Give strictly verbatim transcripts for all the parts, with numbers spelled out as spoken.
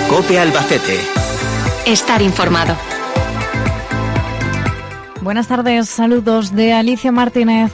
COPE Albacete. Estar informado. Buenas tardes, saludos de Alicia Martínez.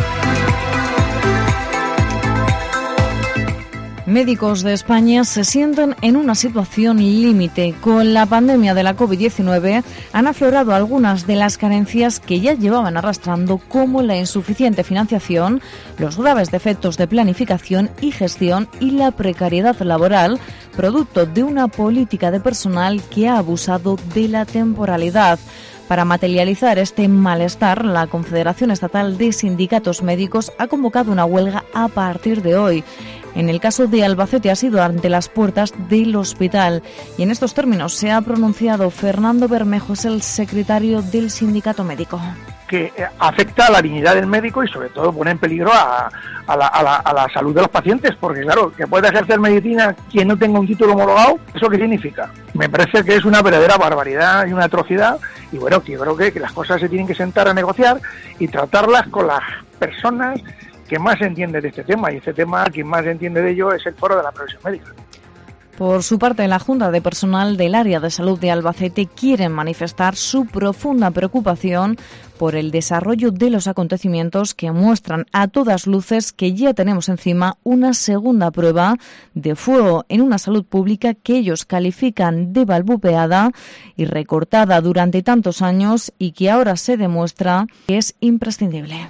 Médicos de España se sienten en una situación límite. Con la pandemia de la covid diecinueve han aflorado algunas de las carencias que ya llevaban arrastrando, como la insuficiente financiación, los graves defectos de planificación y gestión y la precariedad laboral, producto de una política de personal que ha abusado de la temporalidad. Para materializar este malestar, la Confederación Estatal de Sindicatos Médicos ha convocado una huelga a partir de hoy. En el caso de Albacete ha sido ante las puertas del hospital y en estos términos se ha pronunciado Fernando Bermejo, es el secretario del Sindicato Médico. Que afecta a la dignidad del médico y sobre todo pone en peligro a, a, la, a, la, a la salud de los pacientes, porque claro, que puede ejercer medicina quien no tenga un título homologado, ¿eso qué significa? Me parece que es una verdadera barbaridad y una atrocidad, y bueno, que yo creo que, que las cosas se tienen que sentar a negociar y tratarlas con las personas que más entienden de este tema, y este tema quien más entiende de ello es el Foro de la Profesión Médica. Por su parte, la Junta de Personal del Área de Salud de Albacete quiere manifestar su profunda preocupación por el desarrollo de los acontecimientos que muestran a todas luces que ya tenemos encima una segunda prueba de fuego en una salud pública que ellos califican de balbuceada y recortada durante tantos años y que ahora se demuestra que es imprescindible.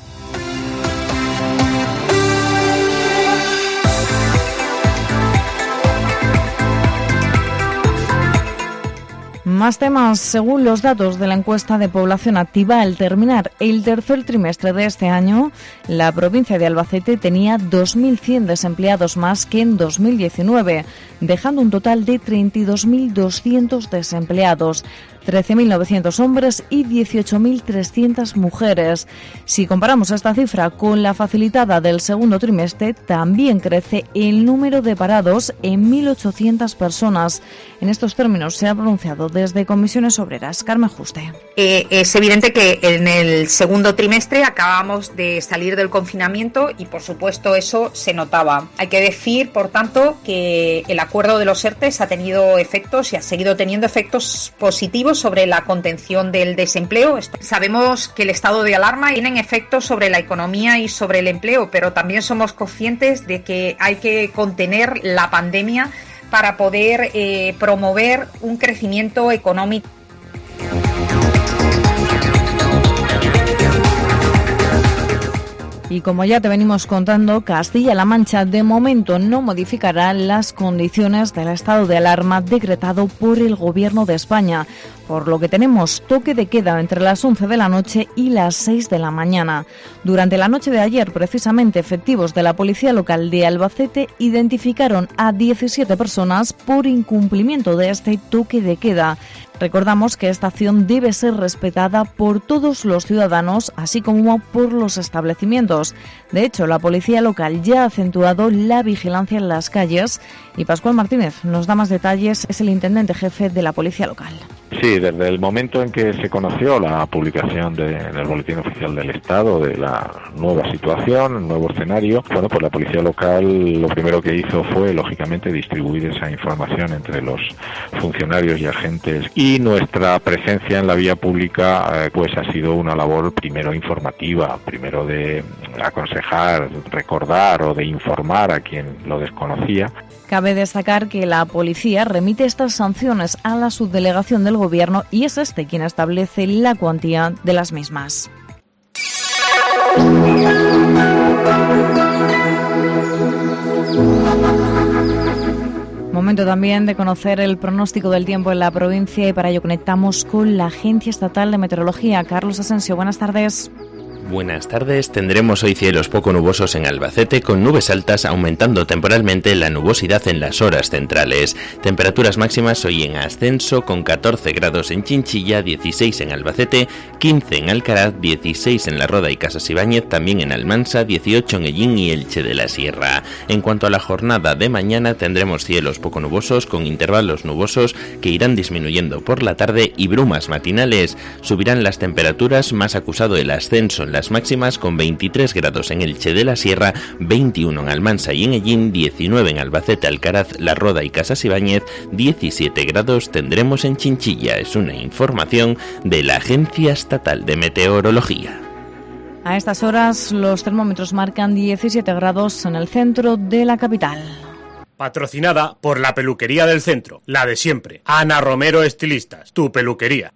Más temas. Según los datos de la encuesta de población activa, al terminar el tercer trimestre de este año, la provincia de Albacete tenía dos mil cien desempleados más que en dos mil diecinueve, dejando un total de treinta y dos mil doscientos desempleados, trece mil novecientos hombres y dieciocho mil trescientas mujeres. Si comparamos esta cifra con la facilitada del segundo trimestre, también crece el número de parados en mil ochocientas personas. En estos términos se ha pronunciado desde Comisiones Obreras. Carmen Juste. Eh, es evidente que en el segundo trimestre acabamos de salir del confinamiento y, por supuesto, eso se notaba. Hay que decir, por tanto, que el acuerdo de los ERTES ha tenido efectos y ha seguido teniendo efectos positivos sobre la contención del desempleo. Sabemos que el estado de alarma tiene efectos sobre la economía y sobre el empleo, pero también somos conscientes de que hay que contener la pandemia para poder eh, promover un crecimiento económico. Y como ya te venimos contando, Castilla-La Mancha de momento no modificará las condiciones del estado de alarma decretado por el Gobierno de España, por lo que tenemos toque de queda entre las once de la noche y las seis de la mañana. Durante la noche de ayer, precisamente, efectivos de la Policía Local de Albacete identificaron a diecisiete personas por incumplimiento de este toque de queda. Recordamos que esta acción debe ser respetada por todos los ciudadanos, así como por los establecimientos. De hecho, la Policía Local ya ha acentuado la vigilancia en las calles y Pascual Martínez nos da más detalles, es el intendente jefe de la Policía Local. Sí, desde el momento en que se conoció la publicación de, en el Boletín Oficial del Estado de la nueva situación, el nuevo escenario, bueno, pues la Policía Local lo primero que hizo fue, lógicamente, distribuir esa información entre los funcionarios y agentes, y nuestra presencia en la vía pública eh, pues ha sido una labor primero informativa, primero de aconsejar, recordar o de informar a quien lo desconocía. Cabe destacar que la policía remite estas sanciones a la subdelegación del Gobierno y es este quien establece la cuantía de las mismas. Momento también de conocer el pronóstico del tiempo en la provincia y para ello conectamos con la Agencia Estatal de Meteorología. Carlos Asensio, buenas tardes. Buenas tardes, tendremos hoy cielos poco nubosos en Albacete con nubes altas aumentando temporalmente la nubosidad en las horas centrales. Temperaturas máximas hoy en ascenso con catorce grados en Chinchilla, dieciséis en Albacete, quince en Alcaraz, dieciséis en La Roda y Casas Ibáñez, también en Almansa, dieciocho en Ellín y Elche de la Sierra. En cuanto a la jornada de mañana tendremos cielos poco nubosos con intervalos nubosos que irán disminuyendo por la tarde y brumas matinales. Subirán las temperaturas, más acusado el ascenso en la las máximas con veintitrés grados en Elche de la Sierra, veintiuno en Almansa y en Ellín, diecinueve en Albacete, Alcaraz, La Roda y Casas Ibáñez, diecisiete grados tendremos en Chinchilla. Es una información de la Agencia Estatal de Meteorología. A estas horas los termómetros marcan diecisiete grados en el centro de la capital. Patrocinada por la peluquería del centro, la de siempre. Ana Romero Estilistas, tu peluquería.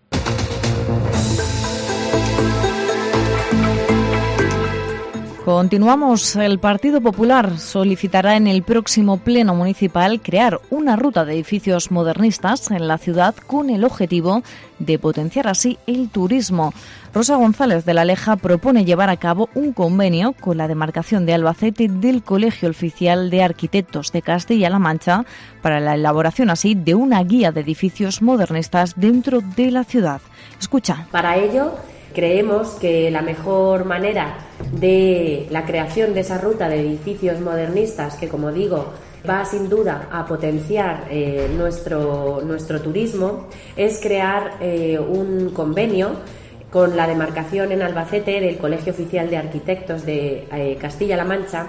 Continuamos. El Partido Popular solicitará en el próximo Pleno Municipal crear una ruta de edificios modernistas en la ciudad con el objetivo de potenciar así el turismo. Rosa González de la Leja propone llevar a cabo un convenio con la demarcación de Albacete del Colegio Oficial de Arquitectos de Castilla-La Mancha para la elaboración así de una guía de edificios modernistas dentro de la ciudad. Escucha. Para ello, creemos que la mejor manera de la creación de esa ruta de edificios modernistas, que como digo, va sin duda a potenciar eh, nuestro, nuestro turismo, es crear eh, un convenio con la demarcación en Albacete del Colegio Oficial de Arquitectos de eh, Castilla-La Mancha.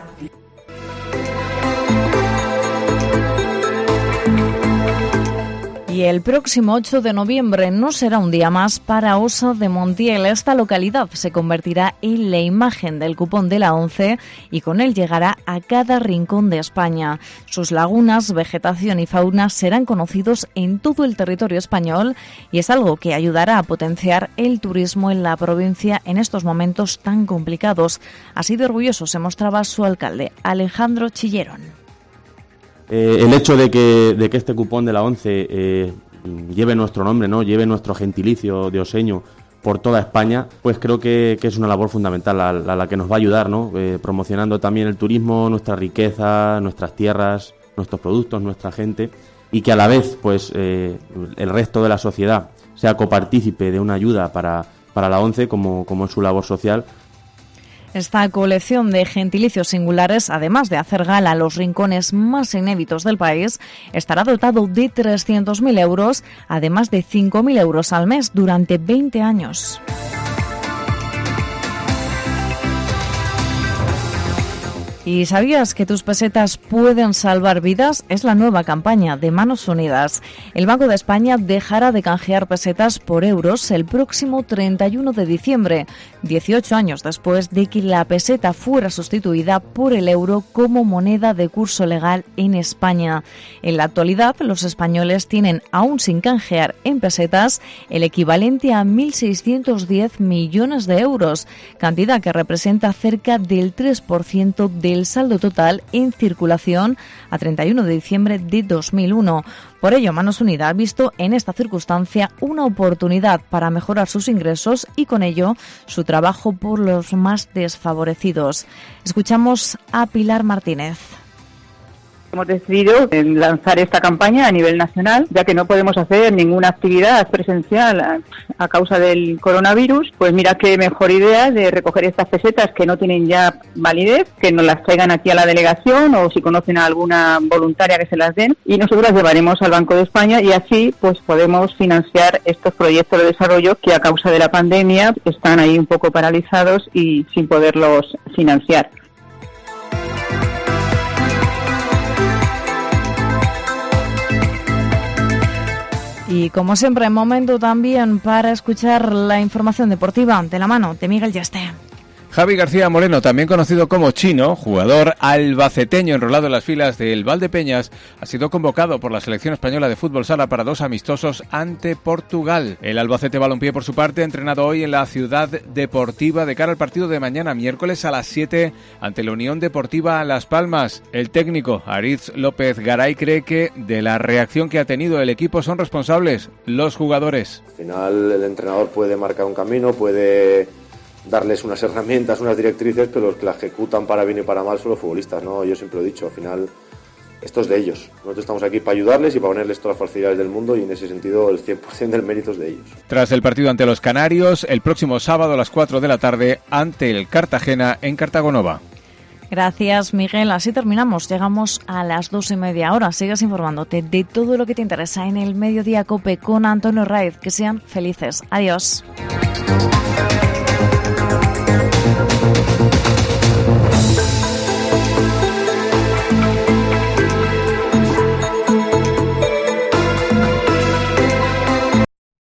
Y el próximo ocho de noviembre no será un día más para Osa de Montiel. Esta localidad se convertirá en la imagen del cupón de la ONCE y con él llegará a cada rincón de España. Sus lagunas, vegetación y fauna serán conocidos en todo el territorio español y es algo que ayudará a potenciar el turismo en la provincia en estos momentos tan complicados. Así de orgulloso se mostraba su alcalde, Alejandro Chillerón. Eh, el hecho de que, de que este cupón de la ONCE eh, lleve nuestro nombre, ¿no? Lleve nuestro gentilicio de oseño por toda España, pues creo que, que es una labor fundamental a, a la que nos va a ayudar, ¿no? Eh, promocionando también el turismo, nuestra riqueza, nuestras tierras, nuestros productos, nuestra gente, y que a la vez pues eh, el resto de la sociedad sea copartícipe de una ayuda para, para la ONCE como, como es su labor social. Esta colección de gentilicios singulares, además de hacer gala a los rincones más inéditos del país, estará dotado de trescientos mil euros, además de cinco mil euros al mes durante veinte años. ¿Y sabías que tus pesetas pueden salvar vidas? Es la nueva campaña de Manos Unidas. El Banco de España dejará de canjear pesetas por euros el próximo treinta y uno de diciembre, dieciocho años después de que la peseta fuera sustituida por el euro como moneda de curso legal en España. En la actualidad, los españoles tienen, aún sin canjear en pesetas, el equivalente a mil seiscientos diez millones de euros, cantidad que representa cerca del tres por ciento de el saldo total en circulación a treinta y uno de diciembre de dos mil uno. Por ello, Manos Unidas ha visto en esta circunstancia una oportunidad para mejorar sus ingresos y con ello su trabajo por los más desfavorecidos. Escuchamos a Pilar Martínez. Hemos decidido lanzar esta campaña a nivel nacional, ya que no podemos hacer ninguna actividad presencial a, a causa del coronavirus. Pues mira qué mejor idea de recoger estas pesetas que no tienen ya validez, que nos las traigan aquí a la delegación o si conocen a alguna voluntaria que se las den y nosotros las llevaremos al Banco de España y así pues podemos financiar estos proyectos de desarrollo que a causa de la pandemia están ahí un poco paralizados y sin poderlos financiar. Y como siempre, momento también para escuchar la información deportiva de la mano de Miguel Yaste. Javi García Moreno, también conocido como Chino, jugador albaceteño enrolado en las filas del Valdepeñas, ha sido convocado por la selección española de fútbol sala para dos amistosos ante Portugal. El Albacete Balompié, por su parte, ha entrenado hoy en la Ciudad Deportiva de cara al partido de mañana, miércoles a las siete, ante la Unión Deportiva Las Palmas. El técnico Aritz López Garay cree que de la reacción que ha tenido el equipo son responsables los jugadores. Al final el entrenador puede marcar un camino, puede darles unas herramientas, unas directrices, pero los que la ejecutan para bien y para mal son los futbolistas, ¿no? Yo siempre lo he dicho, al final esto es de ellos. Nosotros estamos aquí para ayudarles y para ponerles todas las facilidades del mundo y en ese sentido el cien por ciento del mérito es de ellos. Tras el partido ante los Canarios, el próximo sábado a las cuatro de la tarde ante el Cartagena en Cartagonova. Gracias, Miguel. Así terminamos. Llegamos a las dos y media. Ahora sigas informándote de todo lo que te interesa en el Mediodía COPE con Antonio Raiz. Que sean felices. Adiós.